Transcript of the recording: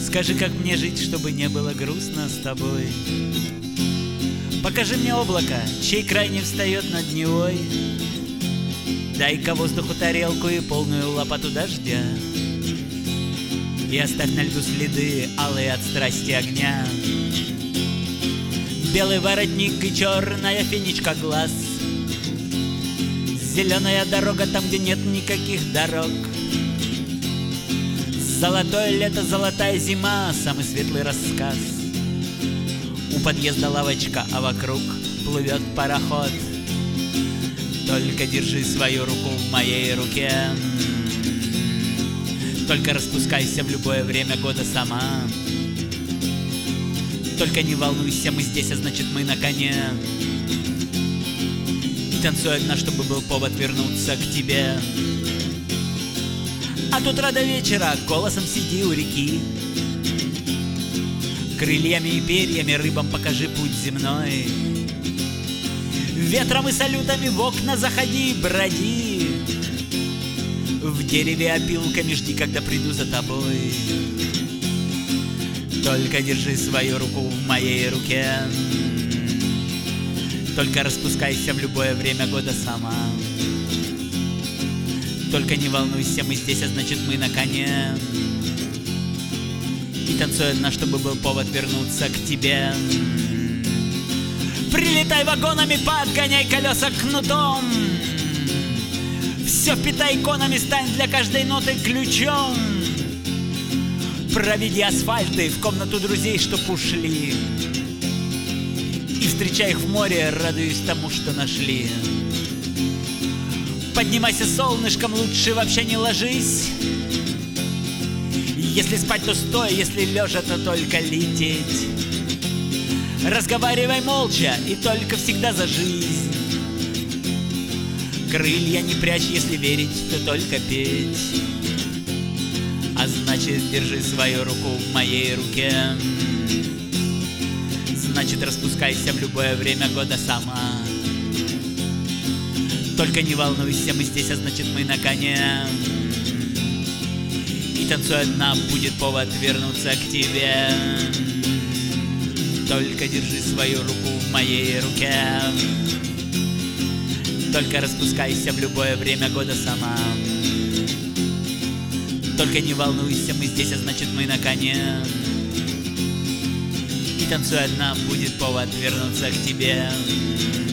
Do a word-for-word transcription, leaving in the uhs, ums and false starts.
Скажи, как мне жить, чтобы не было грустно с тобой. Покажи мне облако, чей край не встает над Невой. Дай-ка воздуху тарелку и полную лопату дождя. И оставь на льду следы, алые от страсти огня. Белый воротник и черная финичка глаз. Зеленая дорога там, где нет никаких дорог. Золотое лето, золотая зима, самый светлый рассказ. У подъезда лавочка, а вокруг плывет пароход. Только держи свою руку в моей руке. Только распускайся в любое время года сама. Только не волнуйся, мы здесь, а значит мы на коне. И танцуй одна, чтобы был повод вернуться к тебе. От утра до вечера голосом сиди у реки. Крыльями и перьями рыбам покажи путь земной. Ветром и салютами в окна заходи, броди. В дереве опилками жди, когда приду за тобой. Только держи свою руку в моей руке. Только распускайся в любое время года сама. Только не волнуйся, мы здесь, а значит мы на коне. И танцуй одна, чтобы был повод вернуться к тебе. Прилетай вагонами, подгоняй колеса кнутом. Все впитай иконами, стань для каждой ноты ключом. Проведи асфальты в комнату друзей, чтоб ушли. И встречай их в море, радуясь тому, что нашли. Поднимайся солнышком, лучше вообще не ложись. Если спать, то стоя, если лежа, то только лететь. Разговаривай молча и только всегда за жизнь. Крылья не прячь, если верить, то только петь. А значит, держи свою руку в моей руке. Значит, распускайся в любое время года сама. Только не волнуйся, мы здесь, а значит мы на коне. И танцуй одна, будет повод вернуться к тебе. Только держи свою руку в моей руке. Только распускайся в любое время года сама. Только не волнуйся, мы здесь, а значит мы на коне. И танцуй одна, будет повод вернуться к тебе.